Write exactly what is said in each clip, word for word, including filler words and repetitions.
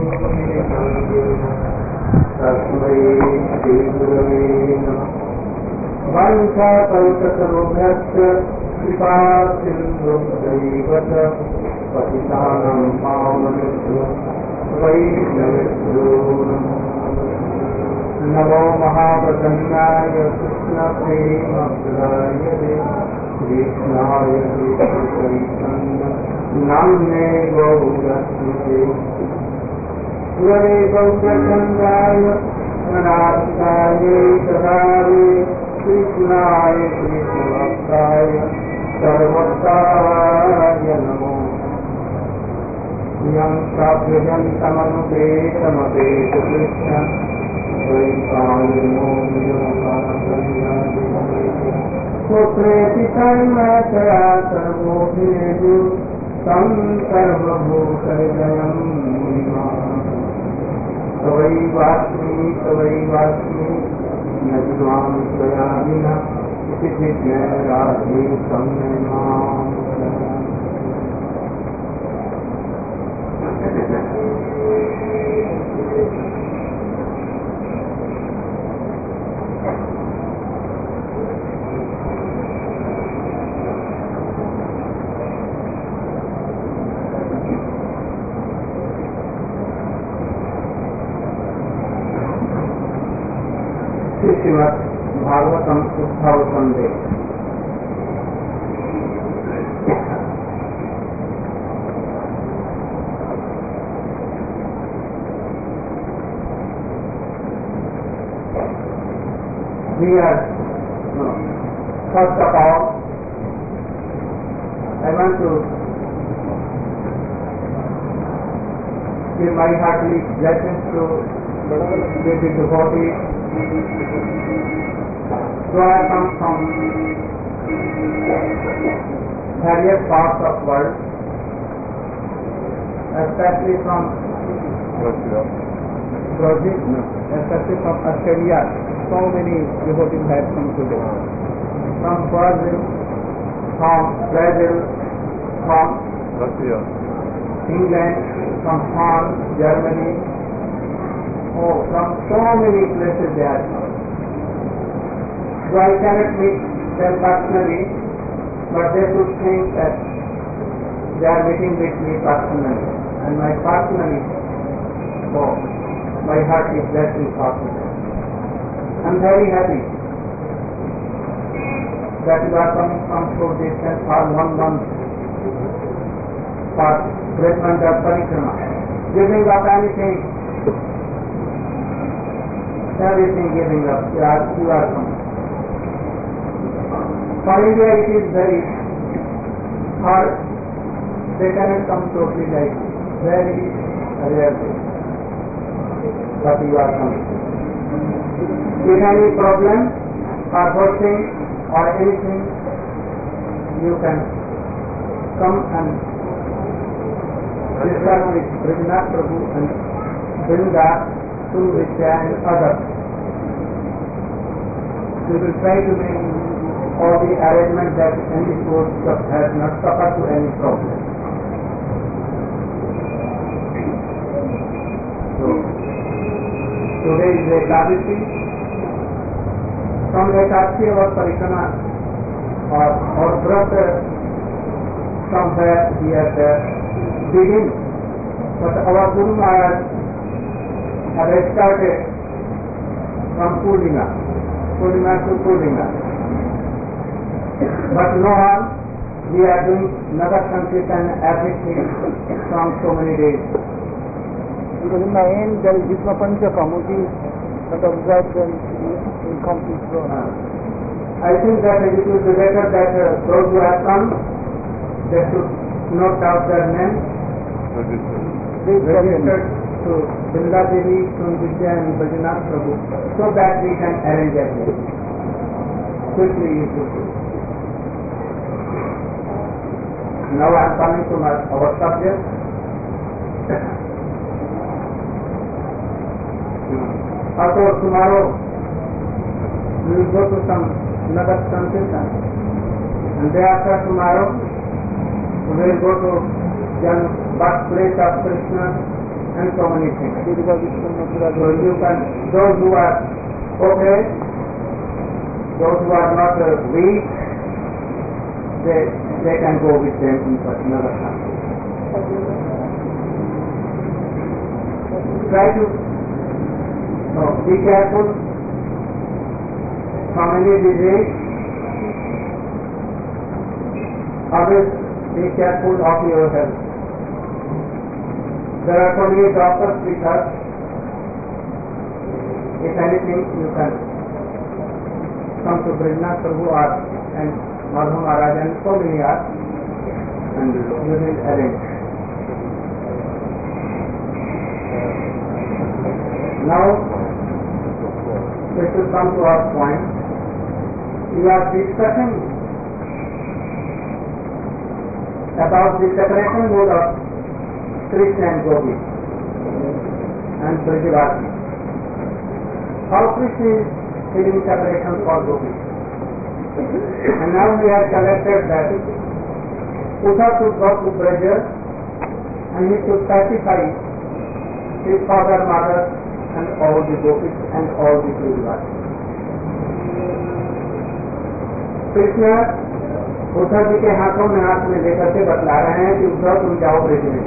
तस्मै श्रीगुरवे नमः। वाञ्छाकल्पतरुभ्यश्च कृपा सिन्धुभ्यैव च पतितानां पावनेभ्यो वैष्णवेभ्यो नमो महाप्रसन्नाय कृष्णप्रेमप्रदायते कृष्णाय नाम्ने गौरस्ते गुरवे गौरचन्द्राय अनाथाय सदावे कृष्णाय कृष्णभक्ताय सर्वभक्ताय नमो। यं प्राप्यजन्तमनुपेतमपेत कृष्ण वैपायनो पुत्रेति तन्मया सर्वोऽभिनेषु तं सर्वभूतहृदयं मुनिमान् तवैवास्मि तवैवास्मि न त्वां त्वया विना इति जिज्ञासामि तं माम्। श्रीमद् भागवतम उद्धव संदेश। We are, no, first of all, I want to give my hearty blessings to the devotees who have come from various parts of the world, especially from Brazil, especially from Australia. So many devotees have come today. From Brazil, from Brazil, from Russia, England, from France, Germany. Oh, from so many places they are come. So I cannot meet them personally, but they should think that they are meeting with me personally, and my personally, oh, my heart is blessing for them. I am very happy that you are coming from so distant for one month for Brahmanda Parikrama, giving up anything, everything giving up, you are, you are coming. For India it is very hard, they cannot come totally like very rare thing, but you are coming. If any problem or hurting or anything, you can come and discuss with Brignath Prabhu and Brinda, Sunvidya and others. We will try to make all the arrangements that any source has not suffered to any problem. So, today is Ekadasi. From Ekadasi our Parikrama or our brother somewhere he had uh, begin, but our Guru Maharaj had started from Purnima, Purnima to Purnima. But no harm, we are doing Nagar Sankirtan everything from so many days. Because in the end there is Vishnu Panchakamuti that observes them in complete flow. Uh, I think that it would be better that uh, those who have come, they should note out their names, registered to Brinda Devi, Sunvidya and Bajanath Prabhu, so that we can arrange everything. Quickly you should do. Now I am coming to my, our subject. Also tomorrow we will go to some Nagar Sankirtan, and day after tomorrow we will go to the birthplace of Krishna, and so many things. दीर्घ Vishnu Mathura So you can, those who are okay, those who are not uh, weak, they, they can go with them in another class. Try to no, be careful from any disease. Always be careful of your health. There are so many doctors with us. If anything, you can come to Brajnath Prabhu or and Madhu Maharaj and so many are, and you will arrange. Now, we should come to our point. We are discussing about the separation mode of Krishna and Gopi and Brajavasi. How Krishna is feeling separation for Gopi. And now we have collected that Uddhava should go to Braja and he should pacify his father, mother and all the Gopis and all the Brajavasi. Krishna Uddhav ji के हाथों में हाथ में लेकर के बतला रहे हैं कि उद्धव तुम जाओ ब्रज में।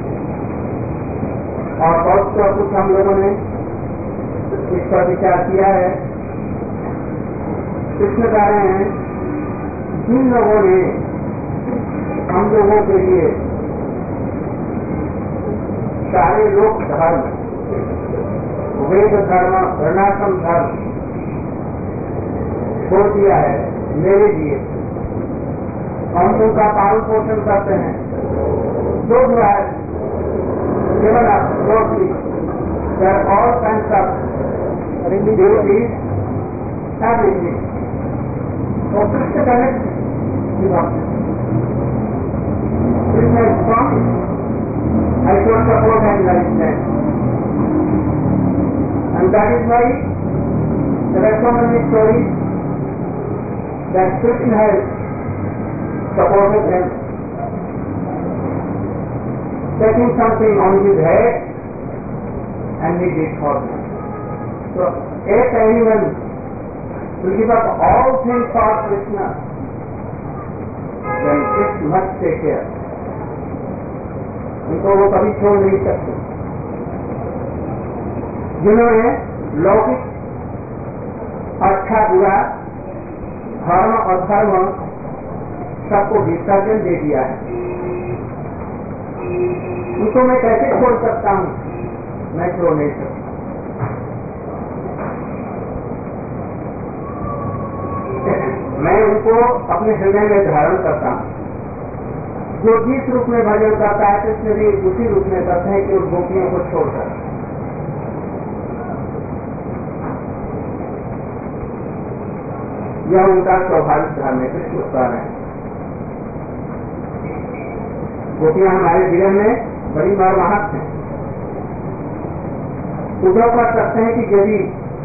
और बहुत तो कुछ हम लोगों ने इस पर विचार किया है। कृष्ण कह रहे हैं जिन लोगों ने हम लोगों के लिए सारे लोक धर्म, वेद धर्म, वर्णाश्रम धर्म छोड़ दिया है मेरे लिए, हम उनका पालन पोषण करते हैं, जो जो है केवल आप closely, there are all kinds of duties, everything. So Krishna connects with us. Krishna is promised, I shall support and like that. And that is why there are so many stories that Krishna has supported them, taking something on his head and he did for them. So if anyone will give up all things for Krishna, then it must take care. उनको वो कभी छोड़ नहीं सकते। जिन्होंने लौकिक अच्छा बुरा, धर्म अधर्म सबको विसर्जन दे दिया है, उनको मैं कैसे छोड़ सकता हूँ? मैं छोड़ नहीं सकता। मैं उनको अपने हृदय में धारण करता हूँ। जो जिस रूप में भजन करता है कृष्ण भी उसी रूप में करते हैं कि उस गोपियों को छोड़कर। यह उनका स्वाभाविक धर्म है। कृष्ण उत्तर है। गोपियां हमारे जीवन में बड़ी मर्माहत हैं। उद्धव कर सकते हैं कि यदि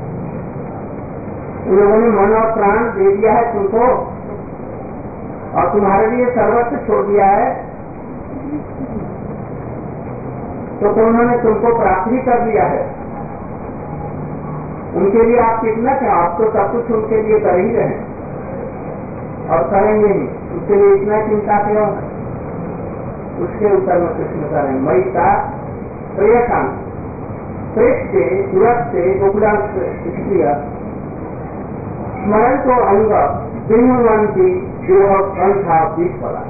उन लोगों ने मन और प्राण दे दिया है तुमको और तुम्हारे लिए सर्वस्व छोड़ दिया है, तो, तो उन्होंने तुमको प्राप्त ही कर दिया है। उनके लिए आप कितना क्या, आप तो सब कुछ उनके लिए कर ही रहे और करेंगे ही, उसके लिए इतना चिंता क्यों? उसके उत्तर में कृष्ण करें मई का प्रियकांत प्रेत से सूरत से गोकुलांश स्त्रिय स्मरण को अंग बिंदुवन की देह कंठा बीस पड़ा।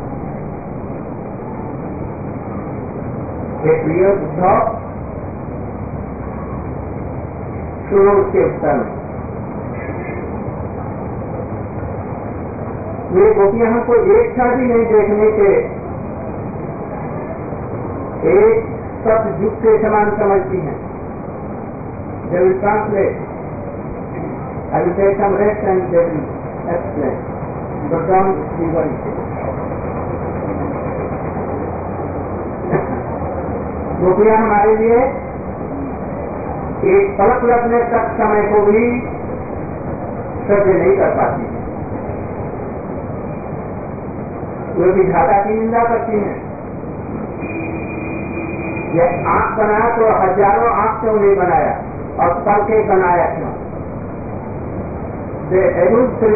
हे प्रिय उद्धव, सुनो उसके उत्तर में। वे गोपियां हमको एक क्षण भी नहीं देखने के एक सतयुग के समान समझती हैं। They will translate. I will take some rest and they will explain. But don't be worried. गोपियां हमारे लिए एक पलक लगने तक समय को भी सह्य नहीं कर पाती है। वे विधाता की निंदा करती हैं। ये आंख बनाया तो हजारों आंख क्यों नहीं बनाया और पल के बनाया क्यों? The able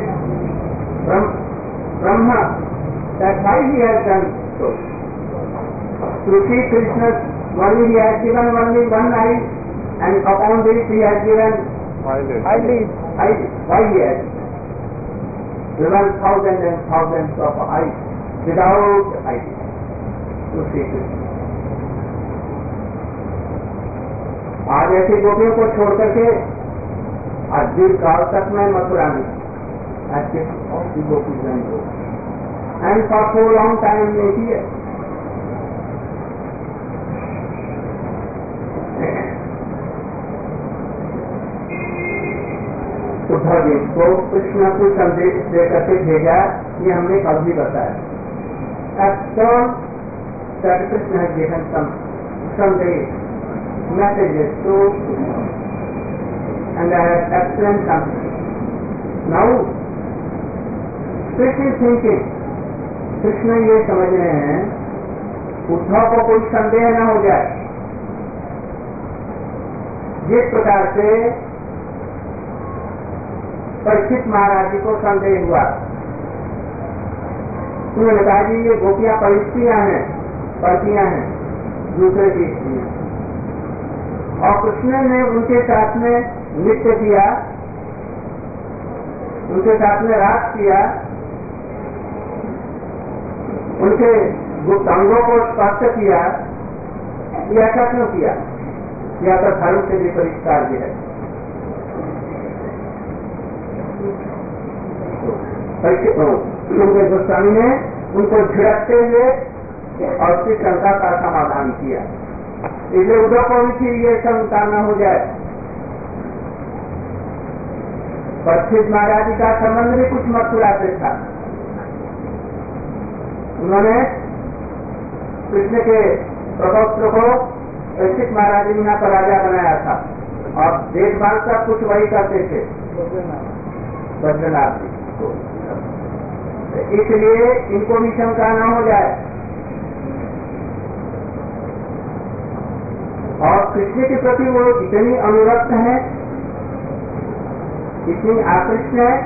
Brahma, that's why he has done so. To see Krishna, only he has given only one eye, and upon this he has given eyelids. Why he has given thousands and thousands of eyes without eyes to see Krishna? आज ऐसी गोपियों को छोड़ करके आज दीर्घ काल तक में मथुरा में ऐसे गोपी जन को and for so long time में ही है। उद्धव जी को कृष्ण को संदेश दे करके भेजा, ये हमने कल भी बताया। कृष्ण है गिवन संदेश messages to and I have explained something. Now, Krishna is thinking, Krishna ये समझ रहे हैं उद्धव को कोई संदेह न हो जाए। जिस प्रकार से परीक्षित महाराज जी को संदेह हुआ, उन्होंने कहा जी ये गोपियां परिस्थियां हैं, पड़तियां हैं, दूसरे की स्त्रियां, और कृष्ण ने उनके साथ में नृत्य किया, उनके साथ में रास किया, उनके गुप्त अंगों को स्पर्श किया। ये ऐसा क्यों किया? यह तो धर्म से विपरीत कार्य है। उनके गोस्वामी ने उनको झिड़कते हुए और उसकी शंका का समाधान किया। इसलिए उद्धव को भी फिर ये शंका न हो जाए। परीक्षित महाराज जी का संबंध भी कुछ मथुरा से था। उन्होंने कृष्ण के प्रपौत्र को परीक्षित महाराज जी यहाँ पर राजा बनाया था और देखभाल सब कुछ वही करते थे बद्रीनाथ जी को। इसलिए इनको भी शंका न हो जाए। और कृष्ण के प्रति वो इतनी अनुरक्त है, इतनी आकृष्ट है।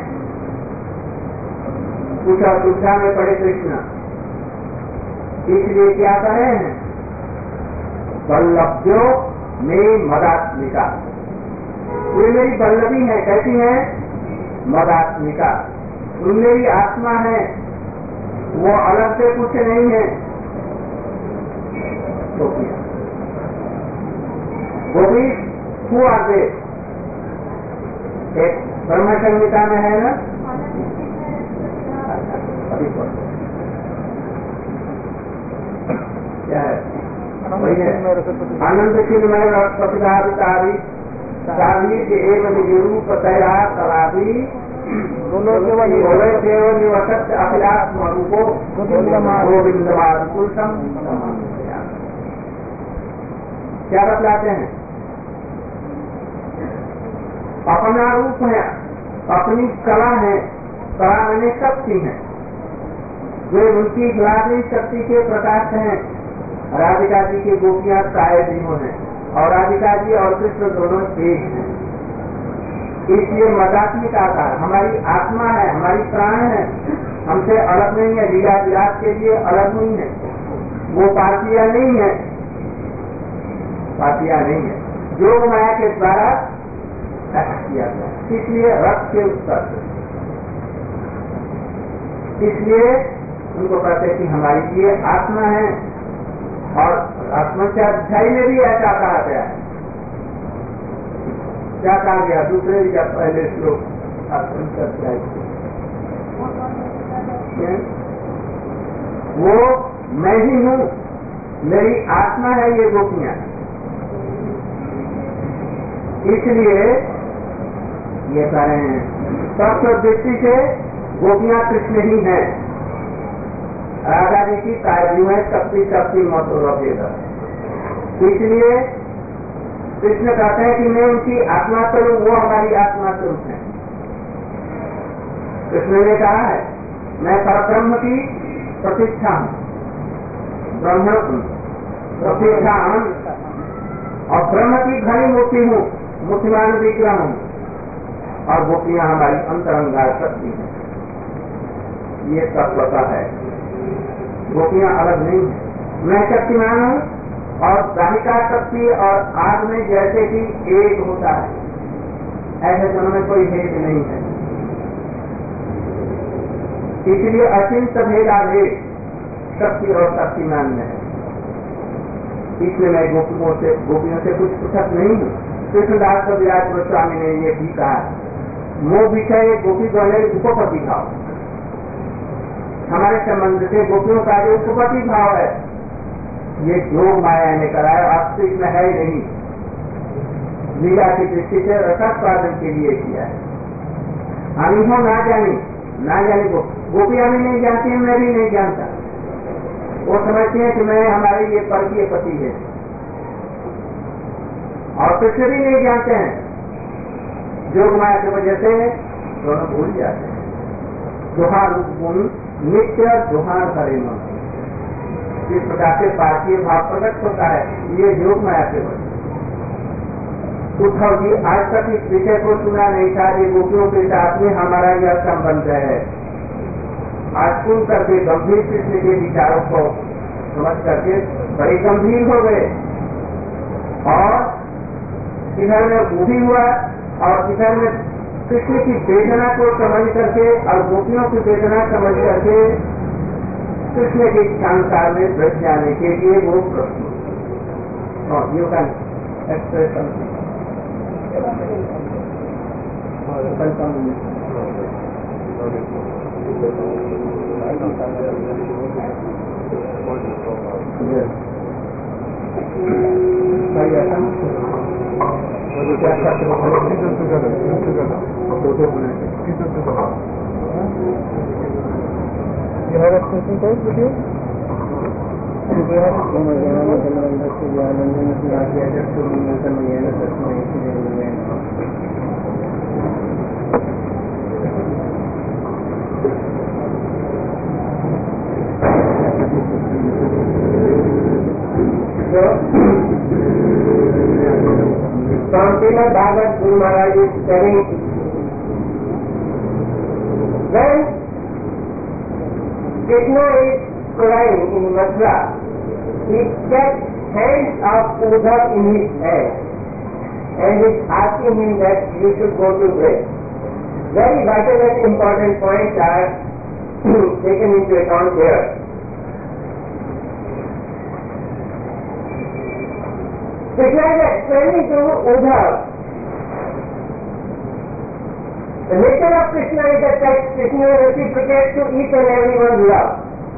कुछ दुविधा में पड़े कृष्ण, इसलिए क्या कर रहे हैं? वल्लभ्यो में मदात्मिका, वे मेरी वल्लभी है। कैसी है? मदात्मिका, वो मेरी आत्मा है, वो अलग से कुछ नहीं है। तो वो भी हुआ दे एक ब्रह्म संहिता में है ना, क्या है? आनंद चिन्मय प्रतिभावितारी साधी के एवं निरूप तया कलाभी केवल निवसत अभिलाष मरूपो गोविंदमानुकुलम। क्या बतलाते हैं? अपना रूप है, अपनी कला है, कला मैंने शक्ति है, वे उनकी खिलाड़ी शक्ति के प्रकाश हैं। राधिका जी की गोपियां साय जीवों हैं और राधिका जी और कृष्ण दोनों एक हैं। इसलिए मदात्मिक आकार हमारी आत्मा है, हमारी प्राण है, हमसे अलग नहीं है। लीला विलास के लिए अलग नहीं है, वो पार्टियां नहीं है, पार्टियां नहीं है, योग माया के द्वारा किया गया। इसलिए रक्त के उत्तर, इसलिए उनको कहते कि हमारी ये आत्मा है। और आत्मध्याय में भी ऐसा कहा गया है। क्या कहा गया? दूसरे या पहले श्लोक आत्मध्याय वो मैं ही हूँ, मेरी आत्मा है ये गोपियां। इसलिए ये कह रहे हैं तत्व दृष्टि से गोपियां कृष्ण ही हैं। राधा जी की कायु है शक्ति शक्ति मतोर। इसलिए कृष्ण कहते हैं कि मैं उनकी आत्मा स्वरूप, वो हमारी आत्मा स्वरूप है। कृष्ण ने कहा है मैं परब्रह्म की प्रतिष्ठा हूँ, ब्रह्म प्रतिष्ठान और ब्रह्म की घनी मूर्ति हूँ, मूर्तिमान विक्रम हूँ, और गोपियां हमारी अंतरंगा शक्ति है। ये तत्वता है, गोपियां अलग नहीं है। मैं शक्तिमान हूँ और दाहिका शक्ति और आग में जैसे कि एक होता है, ऐसे दोनों में कोई भेद नहीं है। इसलिए अचिंत भेदा भेद शक्ति और शक्तिमान में है। इसलिए मैं गोपियों से गोपियों से कुछ पृथक नहीं हूँ। कृष्णदास कविराज गोस्वामी ने ये भी कहा, मोह विषय गोपी गणे उपपति भाव। हमारे संबंध से गोपियों का जो उपपति भाव है, ये योग माया ने कराया, वास्तविक में है नहीं। लीला की दृष्टि से रसास्वादन के लिए किया है। हम हो ना जानी ना जानी गो, गोपियां भी नहीं जानती, मैं भी नहीं जानता। वो समझती है कि मैं हमारे ये परकीय पति है, और कृष्ण भी नहीं जानते हैं। योग माया की वजह से दोनों भूल जाते हैं। जोहार गुण नित्य जोहार हरे मन, इस प्रकार से पार्थिव भाव प्रकट होता है। ये योग माया के वजह। उद्धव जी आज तक इस विषय को सुना नहीं था। ये गोपियों के साथ में हमारा यह संबंध है। आज सुन करके गंभीर कृष्ण के विचारों को समझ करके बड़े गंभीर हो गए, और इधर में वो भी हुआ, और इधर में कृष्ण की वेदना को समझ करके और गोपियों की वेदना समझ करके कृष्ण के संसार में ब्रज जाने के लिए वो प्रश्न और you can expression You have a question first with you? Do you have From Srimad Bhagavad Guru Maharaj is telling, when Krishna is crying in Mathura, he kept hands of Uddhav in his hand and is asking him that you should go to bed. Very vital and important points are taken into account here. Krishna is explaining to Uddhav. The nature of Krishna is that Krishna reciprocates to each and everyone's love.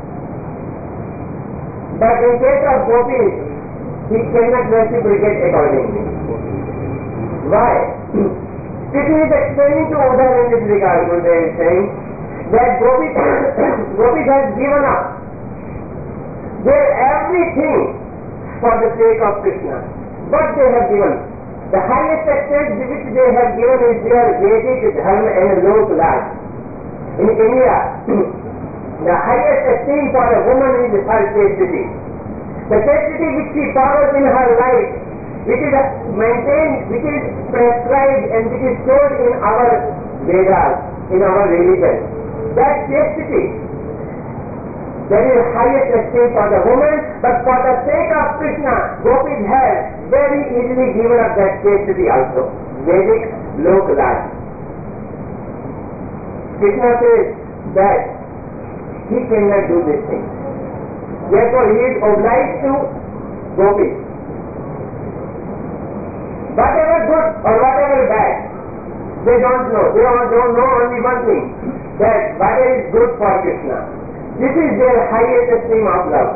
But in case of gopis, he cannot reciprocate accordingly. Why? Krishna is explaining to Uddhav in this regard. Gurudev is saying that gopis, gopis has given up their everything for the sake of Krishna. What they have given, the highest extent which they have given is their Vedic dharma and lok life. In India, the highest esteem for a woman is her chastity. The chastity which she follows in her life, which is maintained, which is prescribed and which is stored in our Vedas, in our religion. That chastity, that is highest esteem for the woman, but for the sake of Krishna, gopis have very easily given up that chastity also. Vedic lok life. Krishna says that he cannot do this thing. Therefore he is obliged to gopis. Whatever good or whatever bad, they don't know. They don't know only one thing, that whatever is good for Krishna. This is their highest esteem of love.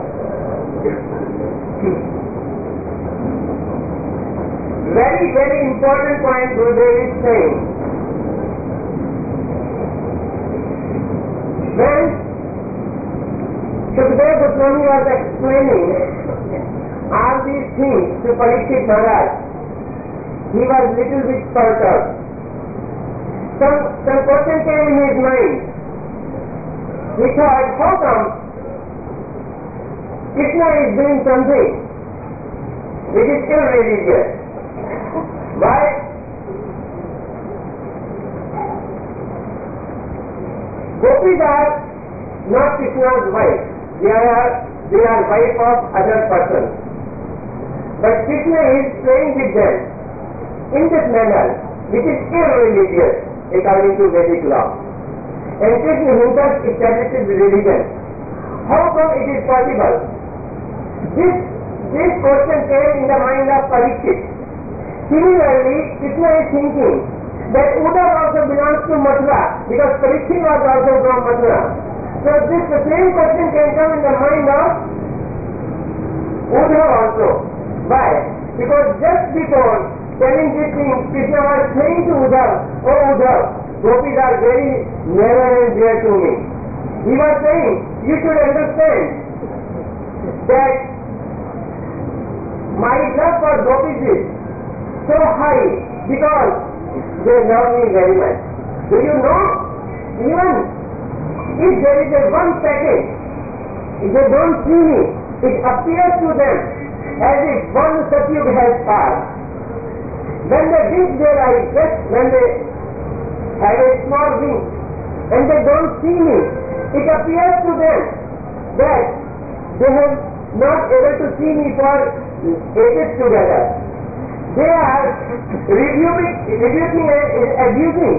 Very, very important point Gurudev is saying. When Shukadeva Goswami was explaining all these things to Parikshit Maharaj, he was little bit perturbed. Some, some question came in his mind. He thought, how come Krishna is doing something irreligious. Why? Gopis are not Krishna's wife. They are they are wife of other persons. But Krishna is playing with them in this manner, which is irreligious according to Vedic law. And Krishna himself establishes religion. How come it is possible? This this question came in the mind of Parikshit. Similarly, Krishna is thinking that Uddhav also belongs to Mathura, because Parikshit was also from Mathura. So this the same question can come in the mind of Uddhav also. Why? Because just before telling this thing, Krishna was saying to Uddhav, "Oh Uddhav, gopis are very near and dear to me." He was saying, you should understand that my love for gopis is so high because they love me very much. Do you know? Even if there is a one second, if they don't see me, it appears to them as if one satyug has passed. When they wink their eyes, just when they have a small wink, and they don't see me, it appears to them that they have not able to see me for ages together. They are reviewing, reviewing and abusing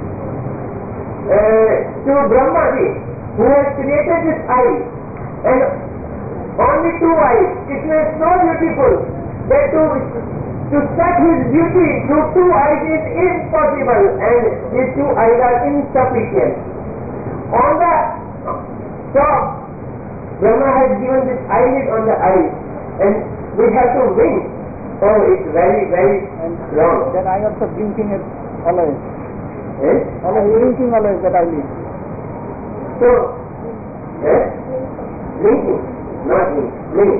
uh, to Brahmaji, who has created this eye, and only two eyes. Krishna is so beautiful that to to set his beauty through two eyes is impossible, and these two eyes are insufficient. On the top, Brahma has given this eyelid on the eye, and we have to wink. Oh, it's very, very wrong. Then I also blinking it always. Yes? Always blinking always that eyelid. So, yes? Blinking, not blink, blink.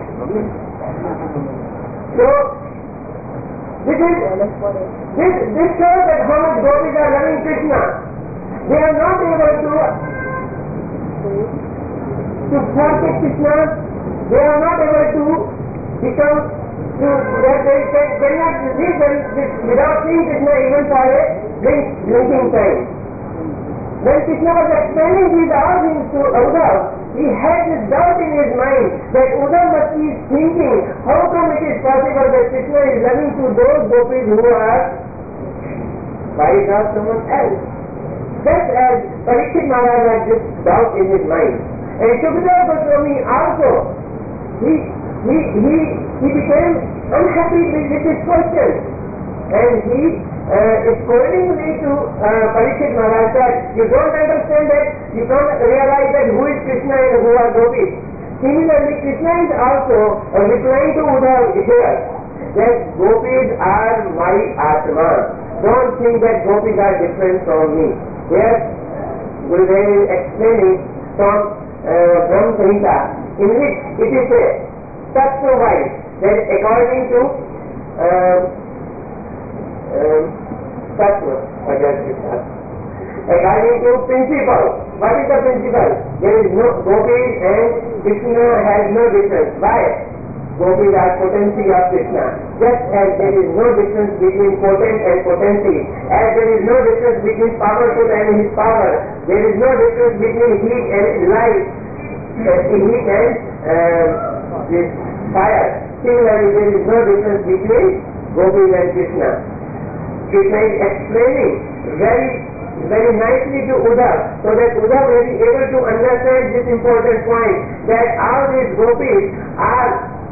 So, this is, this, this shows that how much gopis are loving Krishna. They are not able to, to forget Krishna. They are not able to become, to, they, they, they cannot live this without seeing Krishna even for a blink, blinking time. When Krishna was explaining these all things to Uddhav, he had this doubt in his mind that Uddhav must be thinking, how come it is possible that Krishna is loving to those gopis who are wives of someone else? Just as Parikshit Maharaj had this doubt in his mind. And Shukadeva Goswami also, he, he, he, he became unhappy with, with his question. And he uh, is scolding me to uh, Parikshit Maharaj that you don't understand that, you don't realize that who is Krishna and who are gopis. Similarly, Krishna is also uh, replying to Uddhav here that gopis are my Atma. Don't think that gopis are different from me. Here, Gurudev is explaining from uh, Brahma Samhita, in which it is said, Tattva wise, that according to uh, uh, Tattva, according to principle, what is the principle? There is no, gopis and Krishna has no difference. Why? Gopis are potency of Krishna. Just as there is no difference between potent and potency, as there is no difference between powerful and his power, there is no difference between heat and light, uh, heat and uh, this fire. Similarly, there is no difference between Gopis and Krishna. Krishna is explaining very, very nicely to Uddhav, so that Uddhav may be able to understand this important point, that all these gopis are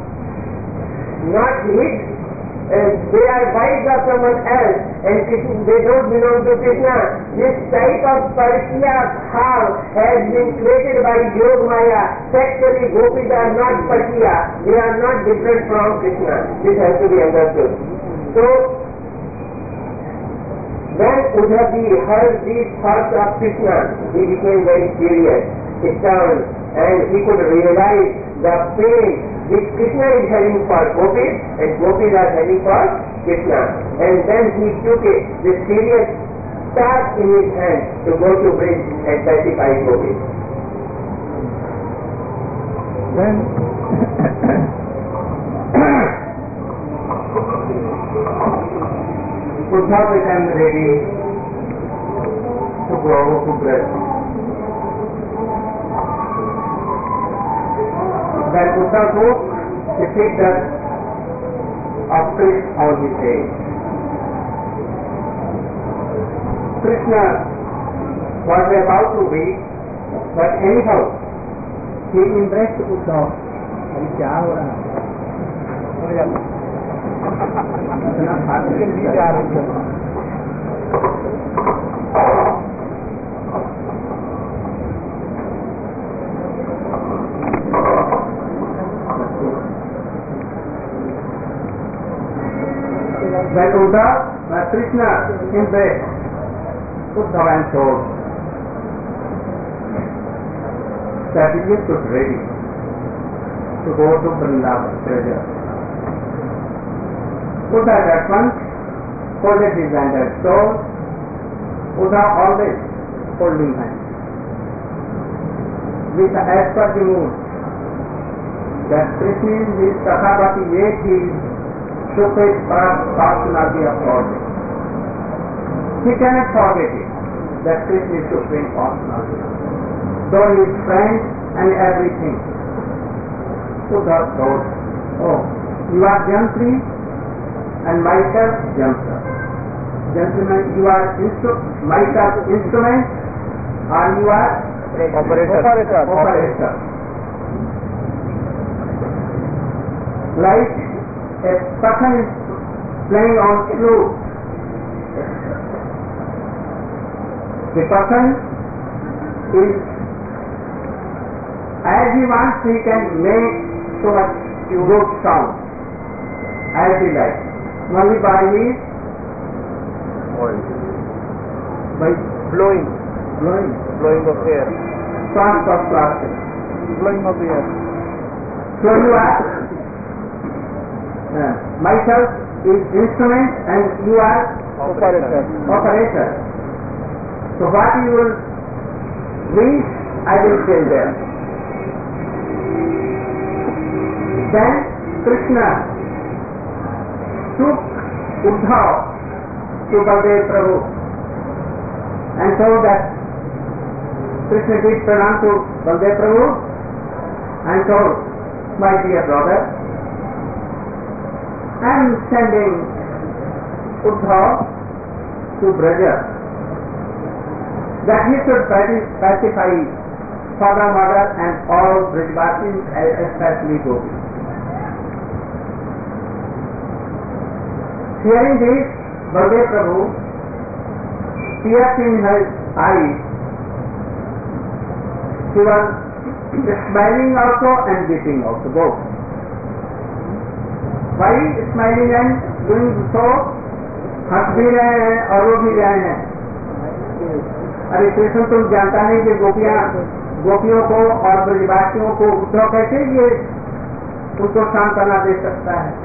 not his, uh, they are wives of someone else, and Krishna, they don't belong to Krishna. This type of Parikya bhav has been created by Yog Maya. Sexually, gopis are not Parikya, they are not different from Krishna. This has to be understood. So, when Uddhavji heard these thoughts of Krishna, he became very curious, stern, and he could realize the pain which Krishna is having for gopis, and gopis are having for Krishna. And then he took it, this serious task in his hand to go to bridge and pacify gopis. Then Uddhava became ready to go to Braj. Then Uddhava took the figure of Krishna on his head. Krishna was about to weep, but anyhow he embraced Uddhava. अभी क्या हो रहा है? इतना fast लेकिन बीच आ रही है। When Uddhava, when Krishna embraced Uddhava and told that he is ready to go to Vrindavan treasure. Uddhava at once folded his hand and told Uddhava always holding hands. With the as per the mood that Krishna is Tathabhati yet he Sukhit personality of God. He cannot forget it, that Krishna is Supreme Personality. Though he is friend and everything. Uddhava told, oh, you are Jantri and myself Jantra. Gentleman, you are instru- myself instrument or you are Operator. operator. operator. Like a person is playing on flute. The person is, as he wants, he can make so much good sound as he likes. Only by his by Blowing, blowing, blowing of air, fast of plastic. blowing of air. So you are, uh, myself is instrument and you are Operator. operator. So what you will wish, I will tell them. Then Krishna took Uddhava to Baldev Prabhu and told that Krishna did pranam to Baldev Prabhu and told, my dear brother, I am sending Uddhava to Braja that he should pacify father, mother and all Brajavasis, especially Gopis. Hearing this, Baldev Prabhu, tears in his eyes, he was smiling also and weeping also, both. Why smiling and doing so? हंस भी रहे हैं और रो भी रहे हैं। अरे कृष्ण तुम जानता नहीं कि गोपियां गोपियों को और ब्रजवासियों को उद्धव कैसे ये उनको सांत्वना दे सकता है?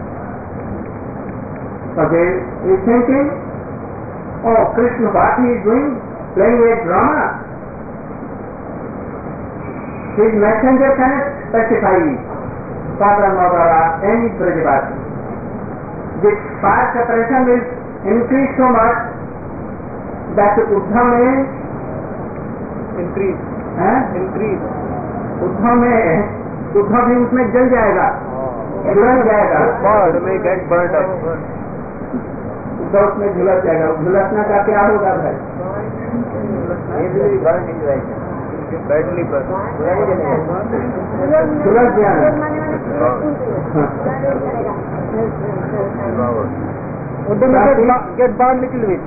So they is thinking, oh Krishna, what he is doing? Playing a drama. His messenger cannot specify father, mother or any brajavasi. This far separation will increase so much that Uddhava may Increase, है? increase. Uddhav में उद्धव भी उसमें जल जाएगा, झुलस जाएगा, Bird may get burned up. Uddhav उसमें झुलस जाएगा। झुलसना का क्या होगा भाई? Easily burned in right. Badly burned. झुलस जाएगा। Would they get, bu- get burned little bit?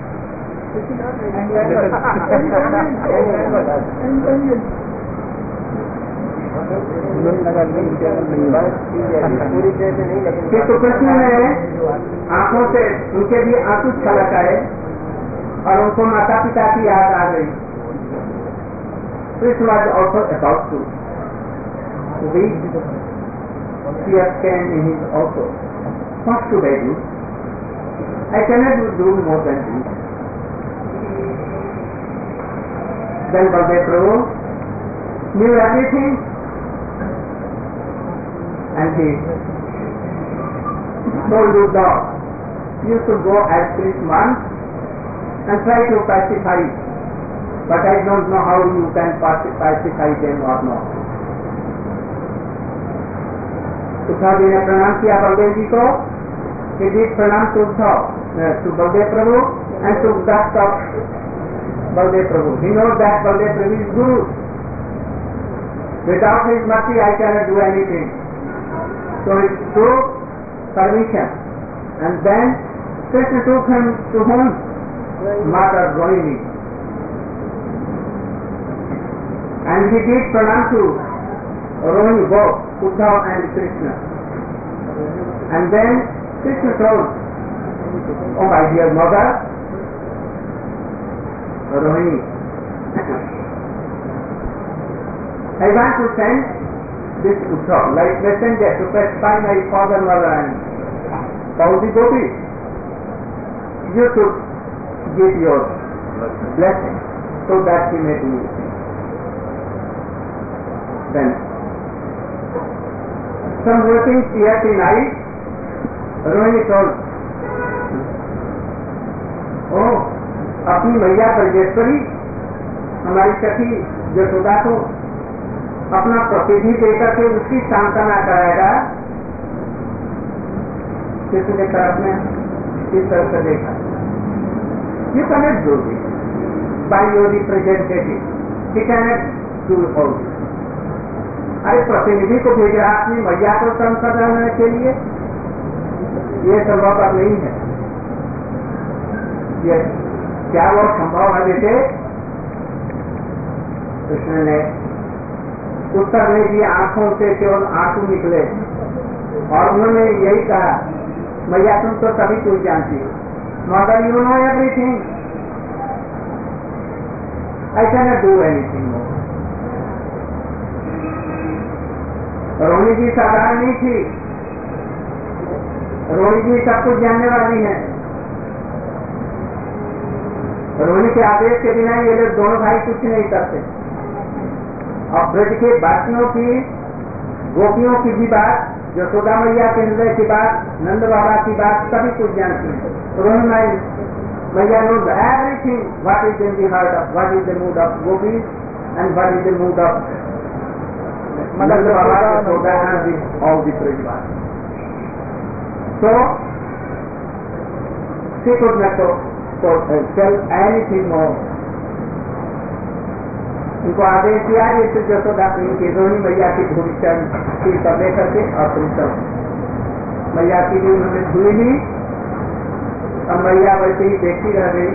किंतु कृष्ण ने आंखों से उनके भी आंसू छलक आए और उनको माता पिता की याद आ गई। Krishna was also about to weep. Tears came in his also. What should I do? I cannot do more than this. Then Baldev Prabhu knew everything and he told Uddhava, you should go as Krishna once and try to pacify. But I don't know how you can pacify them or not. Uddhav ji ने प्रणाम किया बलदेव जी को. He did pranam to Uddhav, uh, to Baldev Prabhu and to that of Baldev Prabhu. He knows that Baldev Prabhu is Guru. Without his mercy I cannot do anything. So he took permission and then Krishna took him to whom? Mother Rohini. And he did pranam to Rohini both, Uddhav and Krishna. And then Krishna told, oh my dear mother, Rohini, I want to send this Uddhav like messenger to pacify my father, mother and all the gopis. You should give your blessing so that he may do it. Then some working yesterday night, Rohini told, oh, अपनी मैया ब्रजेश्वरी हमारी सखी यशोदा को अपना प्रतिनिधि देकर के उसकी सांत्वना कराएगा. किसी के तरफ में इस तरह से देखा. You cannot do this by your representative. He cannot do all this. अरे प्रतिनिधि को भेज रहा अपनी मैया को संसद करने के लिए, ये संभव नहीं है. ये क्या वो संभव है? जैसे कृष्ण ने उत्तर में दिए, आंखों से केवल आंसू निकले और उन्होंने यही कहा, मैया तुम तो सभी कुछ जानती हो. Mother you know everything. I can not do anything more. Rohini ji साधारण नहीं थी. रोहिणी जी सब कुछ जानने वाली है. रोहिणी के आदेश के बिना ये लोग दोनों भाई कुछ नहीं करते. और ब्रज के वासियों की, गोपियों की भी बात, यशोदा मैया के हृदय की बात, नंद बाबा की बात सभी कुछ जानती है. रोहिणी मैया knows everything, what is in the heart of, what is the mood of gopis and what is the mood of Nand Baba, Yashoda and the, all the Brajvas. So she could not so, so, uh, tell anything more. उनको आदेश दिया जैसे यशोदा की रोहिणी मैया की धूली सिर पर लेकर के और तुम मैया की भी उन्होंने धुली ली. अब मैया वैसे ही देखती रह गई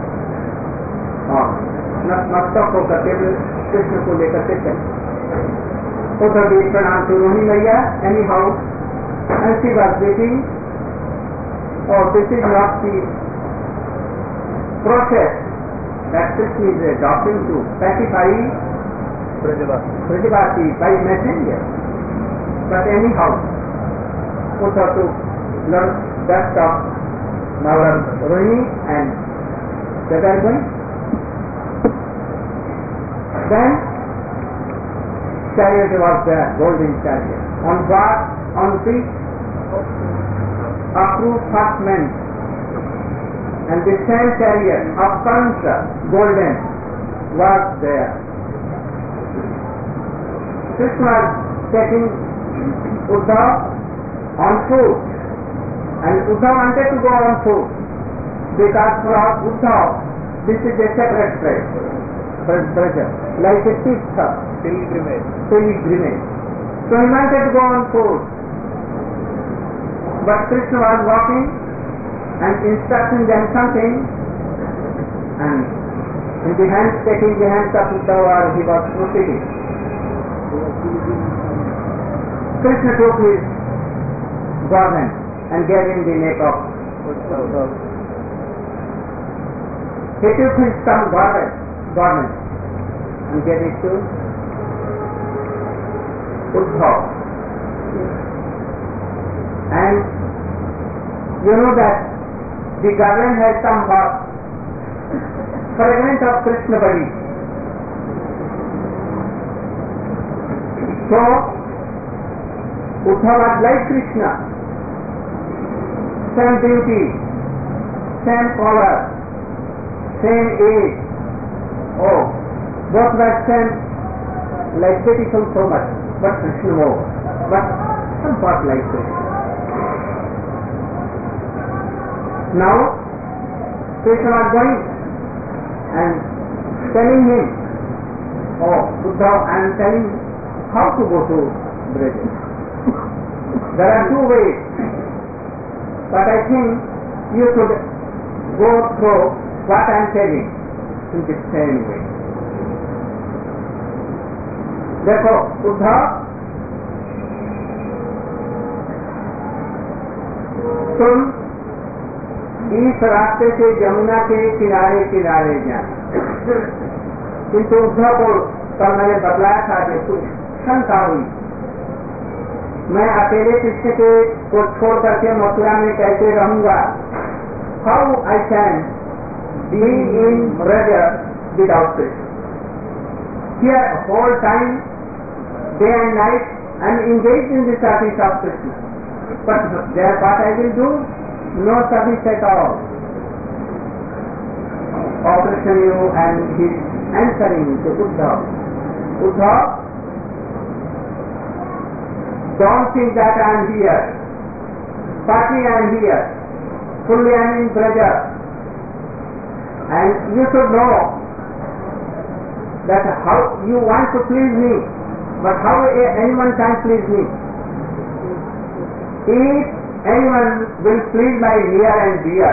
और नतमस्तक होकर के कृष्ण को लेकर के चली. उधर भी प्रणाम to Rohini maiya anyhow and she was waiting. और this is not the process that Krishna is adopting to pacify Brajavasi by messenger. But anyhow, Uddhav to learn that of Mother Rohini and that are going. Then chariot was there, golden chariot. On what? On which approved first men. And the same chariot of Kansa, golden, was there. Krishna was taking Uddhav on foot, and Uddhav wanted to go on foot because for Uddhav this is a separate treasure, like a tirtha, pilgrimage. pilgrimage. So he wanted to go on foot, but Krishna was walking and instructing them something, and in the hands, taking the hands of Uddhav, he was proceeding. Krishna took his garment and gave him the neck of Uddhav. He took his some garment, garment and gave it to Uddhav. And you know that the garland has some fragment of Krishna body. So, Uddhav was like Krishna, same beauty, same color, same age. Oh, both were same, like beautiful so much, but Krishna more, but somewhat like Krishna. Now, Krishna was going and telling him, oh, Buddha, I am telling how to go to Braj. There are two ways, but I think you should go through what I am telling in the same way. देखो उद्धव, तुम इस रास्ते से यमुना के किनारे किनारे जाए, किंतु उद्धव को कल मैंने बतलाया था कि कुछ शंका हुई, मैं अकेले कृष्ण के को छोड़ करके मथुरा में कैसे रहूंगा? How I can be in Braj without Krishna? Here whole time, day and night, I am engaged in the service of Krishna. But there what I will do? No service at all. Operation you and his answering to Uddhav. Uddhav, don't think that I am here. Partly I am here. Fully I am in Braja. And you should know that how you want to please me, but how anyone can please me? If anyone will please my near and dear,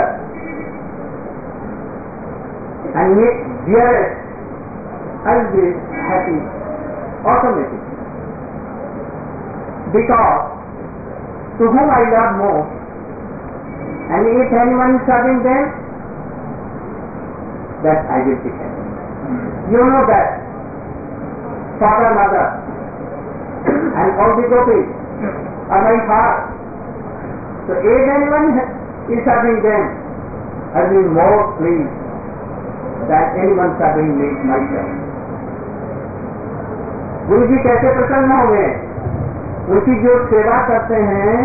and make dearest, I will be happy automatically. Because to whom I love most, and if anyone is serving them, that I will be happy. You know that father, mother, and all the gopis are my heart. So if anyone is serving them, I will be more pleased than anyone serving me myself. गुरु जी कैसे प्रसन्न होंगे? उनकी जो सेवा करते हैं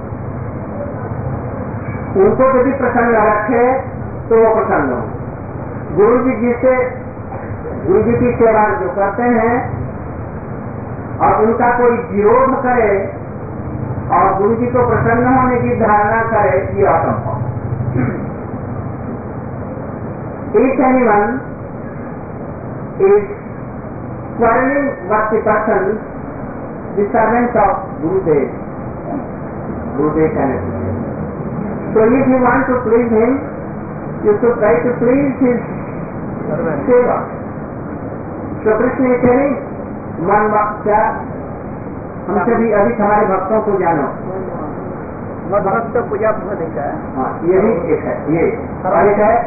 उनको यदि प्रसन्न रखे तो वो प्रसन्न हो। गुरु जी जिससे गुरु जी की सेवा जो करते हैं और उनका कोई विरोध करे और गुरु जी को प्रसन्न होने की धारणा करे, ये असंभव। If anyone is quarreling with the person, the servant of Gurudev, Gurudev cannot be. So if you want to please him, you should try to please his seva. So Krishna is telling, मन क्या हमसे भी अधिक हमारे भक्तों को जानो। भक्त पूजा देखा है। हाँ, ये भी एक है, ये और एक है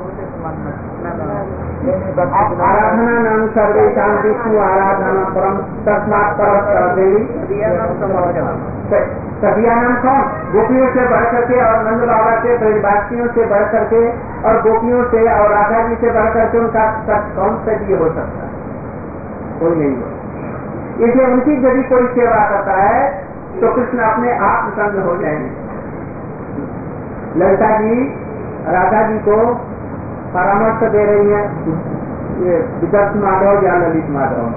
आराधना नाम सर्वेशां विष्णु आराधना परम तस्मात् परम देवी। सभिया नाम कौन? गोपियों से बढ़ करके और नंद बाबा से, ब्रजवासियों से बढ़ करके और गोपियों से और राधा जी से बढ़ करके उनका कौन सा ये हो सकता है? कोई नहीं हो। इसलिए उनकी यदि कोई सेवा करता है तो कृष्ण अपने आप प्रसन्न हो जाएंगे। ललिता जी राधा जी को परामर्श दे रही है, ये विदर्भ माधव या ललित माधव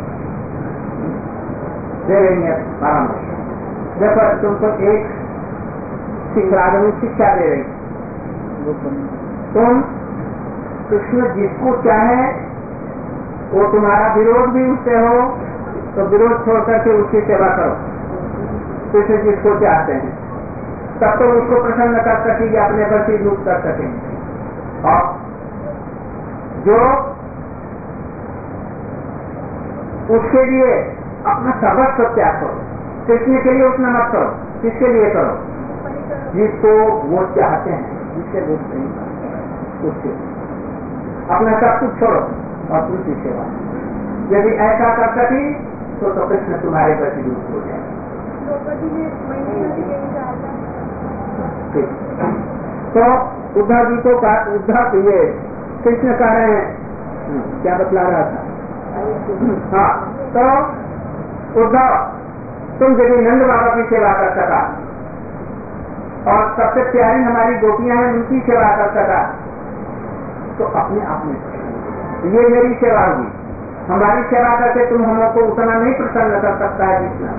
दे रही है परामर्श। जब तुमको एक शिक्षा शिक्षा दे रही, तुम कृष्ण जिसको चाहे वो तुम्हारा विरोध भी उससे हो तो विरोध छोड़ करके उसकी सेवा करो। कृष्ण जिसको चाहते हैं तब तो उसको प्रसन्न कर सकेंगे, अपने पर से दुख कर सकेंगे। और जो उसके लिए अपना सर्वस्व त्याग करो, कृष्ण के लिए उतना मत करो, किसके लिए करो? जिसको वो चाहते हैं, जिससे वो नहीं उसके अपना सब कुछ छोड़ो और दूसरी सेवा। यदि ऐसा कर सकी तो, तो कृष्ण तुम्हारे प्रति दुख हो जाए। तो उद्धव जी को उद्धव ये कृष्ण कह रहे हैं, क्या बतला रहा था? हाँ, तो उद्धव तुम यदि नंद बाबा की सेवा कर सका और सबसे प्यारी हमारी गोपियां हैं उनकी सेवा कर सका तो अपने आप में ये मेरी सेवा हुई। हमारी सेवा करके तुम हम लोग को उतना नहीं प्रसन्न कर सकता है जितना।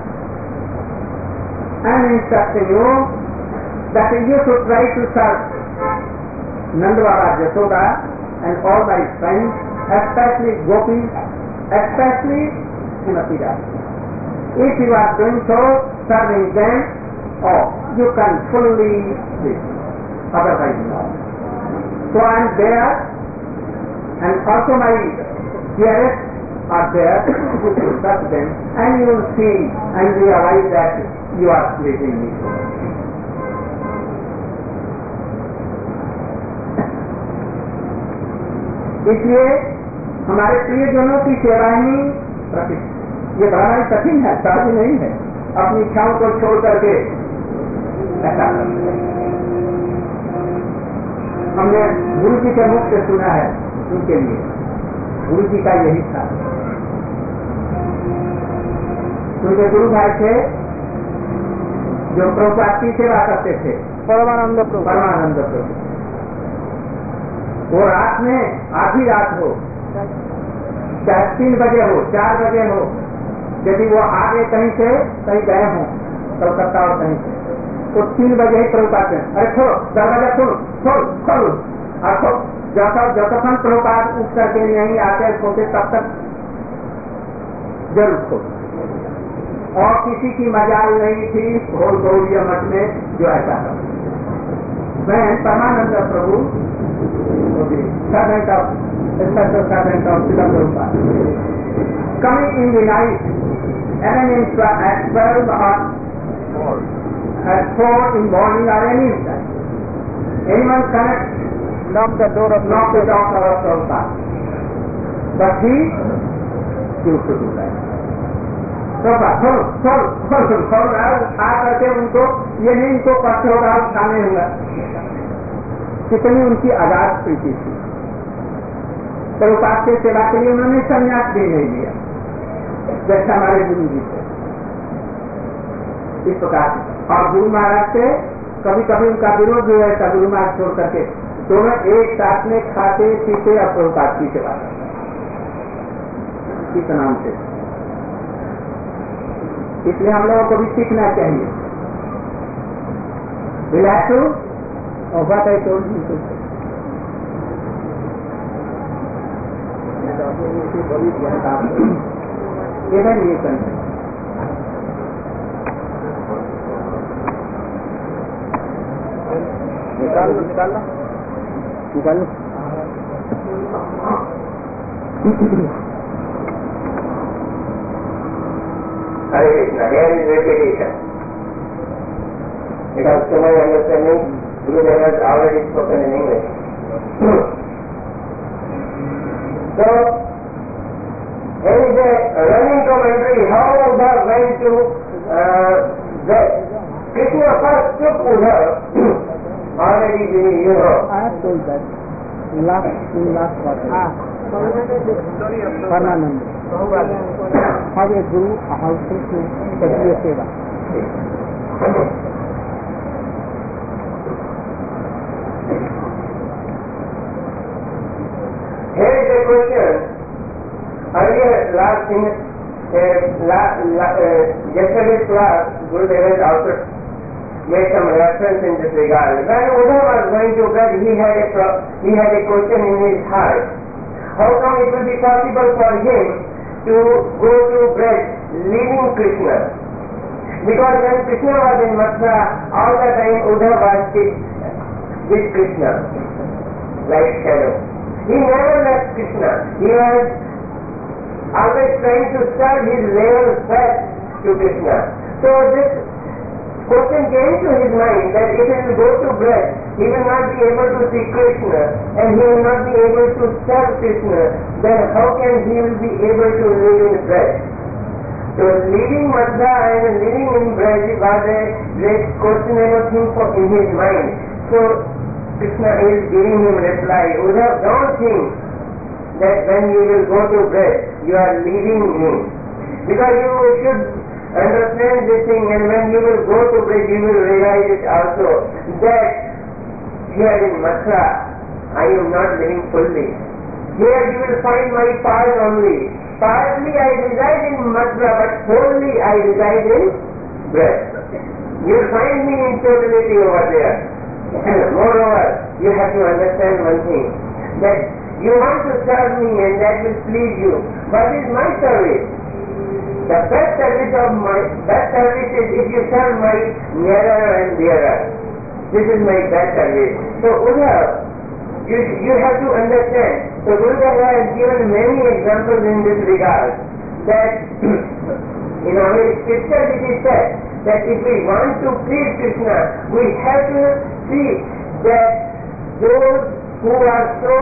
And instruct you that you should try to serve Nanda Baba, Yashoda and all my friends, especially gopis, especially Srimati Radha. If you are doing so, serving them, oh, you can fully live. Otherwise not. So I am there, and also my dearest are there to serve them, and you will see and realize that you are pleasing me. इसलिए हमारे प्रियजनों की सेवा ही प्रतिष्ठा। ये बड़ा ही कठिन है, साधु नहीं है अपनी इच्छाओं को छोड़ करके ऐसा करते। हमने गुरु जी के मुख से सुना है, उनके लिए गुरु जी का यही था। उनके गुरु भाई थे जो प्रभुपाद की सेवा करते थे, परमानंद प्रभु। परमानंद प्रभु। वो रात में आधी रात हो, चाहे तीन बजे हो, चार बजे हो, यदि वो आगे कहीं से कहीं गए हों कलकत्ता और कहीं से, तो तीन बजे ही प्रभुपाद में अरे खोलो दरवाजा खोलो खोल खोलो और खो जब जब तक हम प्रभुपाद उठ करके नहीं आते खोते तब तक जरूर खोलो। और किसी की मजाल नहीं थी घोल गौड़िया मठ में जो ऐसा था। मैं परमानंद प्रभु servant of special servant of Srila Prabhupada, coming in the night, even in at twelve or at four in morning or any time, anyone connect, knock the door of knock the door of Prabhupada, but he used to do that. Prabhupada, खोलो खोलो खोलो खोलो आ करके उनको ये नहीं इनको कष्ट होगा उठाने होगा। कितनी उनकी आजाद प्रीति थी। प्रभुपाद के सेवा के लिए उन्होंने संन्यास भी नहीं लिया, जैसे हमारे गुरु जी थे इस प्रकार। और गुरु महाराज से कभी कभी उनका विरोध भी है, गुरु महाराज छोड़ करके दोनों एक साथ में खाते पीते और प्रभुपाद की सेवा करते इस नाम से। इसलिए हम लोगों को भी सीखना चाहिए। विलासु और बात है तो इधर ये करना निकाल लो निकाल लो निकाल लो। Hare Krishna, here is repetition. Because to my understanding, Gurudev has already spoken in English. So, there is a running commentary how Uddhav went to uh, the Krishna first took Uddhav. Already you know. I have told that in last in last quarter. Ah, Parmanand. How a guru how to Kshatriya seva. Here is a question. Earlier, last in uh, la, la, uh, yesterday's class, Gurudev has also made some reference in this regard. When Uddhav was going to bed, he had a pro- he had a question in his heart. How come it will be possible for him to go to bed leaving Krishna? Because when Krishna was in Mathura, all the time Uddhav was with Krishna, like shadow. He never left Krishna. He was always trying to serve his level best to Krishna. So this question came to his mind that if he will go to bed, he will not be able to see Krishna and he will not be able to serve Krishna, then how can he will be able to live in Braj? So leaving Mathura and living in Braj was a great questionable thing for in his mind. So Krishna is giving him reply, Uddhav, don't think that when you will go to Braj, you are leaving me. Because you should understand this thing, and when you will go to Braj, you will realize it also that here in Mathura, I am not living fully. Here you will find my part only. Partly I reside in Matra, but wholly I reside in breath. You will find me in totality over there. And moreover, you have to understand one thing, that you want to serve me and that will please you. What is my service? The best service of my best service is if you serve my nearer and dearer. This is my best service. So Uddhav, you, you have to understand. So Gurudev has given many examples in this regard, that in our scripture it is said that if we want to please Krishna, we have to see that those who are so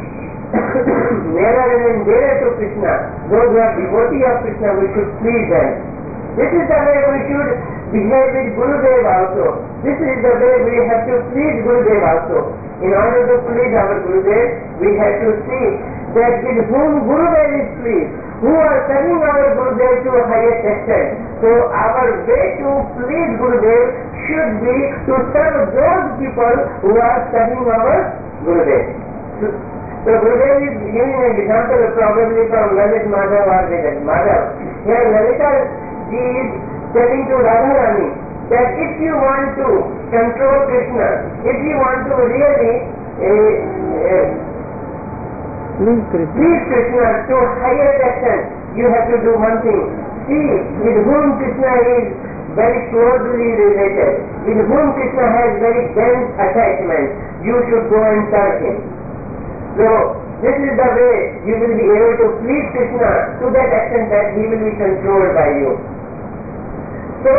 nearer and dearer to Krishna, those who are devotee of Krishna, we should please them. This is the way we should behave with Gurudev also. This is the way we have to please Gurudev also. In order to please our Gurudev, we have to see that with whom Gurudev is pleased, who are serving our Gurudev to a highest extent. So our way to please Gurudev should be to serve those people who are serving our Gurudev. So Gurudev is giving an example probably from Lalit Madhav or Vedat Madhav. Here Lalita ji is telling to Radharani that if you want to control Krishna, if you want to really uh, uh, Please Krishna. please Krishna to a higher extent, you have to do one thing. See with whom Krishna is very closely related, with whom Krishna has very dense attachment, you should go and serve him. So this is the way you will be able to please Krishna to that extent that he will be controlled by you. So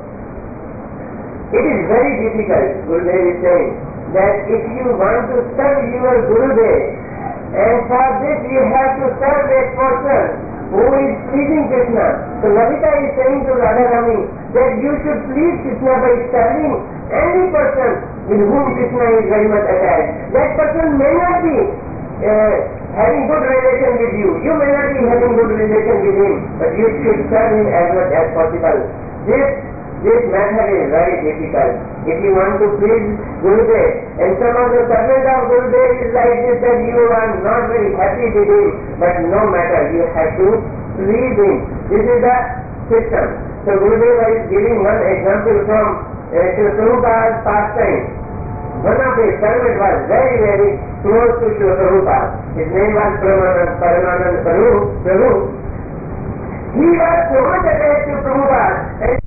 it is very difficult, Gurudev is saying, that if you want to serve your Gurudev, and for this you have to serve a person who is pleasing Krishna. So Lalita is saying to Radharani that you should please Krishna by serving any person with whom Krishna is very much attached. That person may not be uh, having good relation with you. You may not be having good relation with him, but you should serve him as much as possible. This This method is very difficult. If you want to please Gurudev, and some of the servants of Gurudev is like this, that you are not very happy with him, but no matter, you have to please him. This is the system. So Gurudev is giving one example from uh, Prabhupada's pastime. One of his servants was very, very close to Prabhupada. His name was Paramanand Prabhu. He was so much attached to Prabhupada.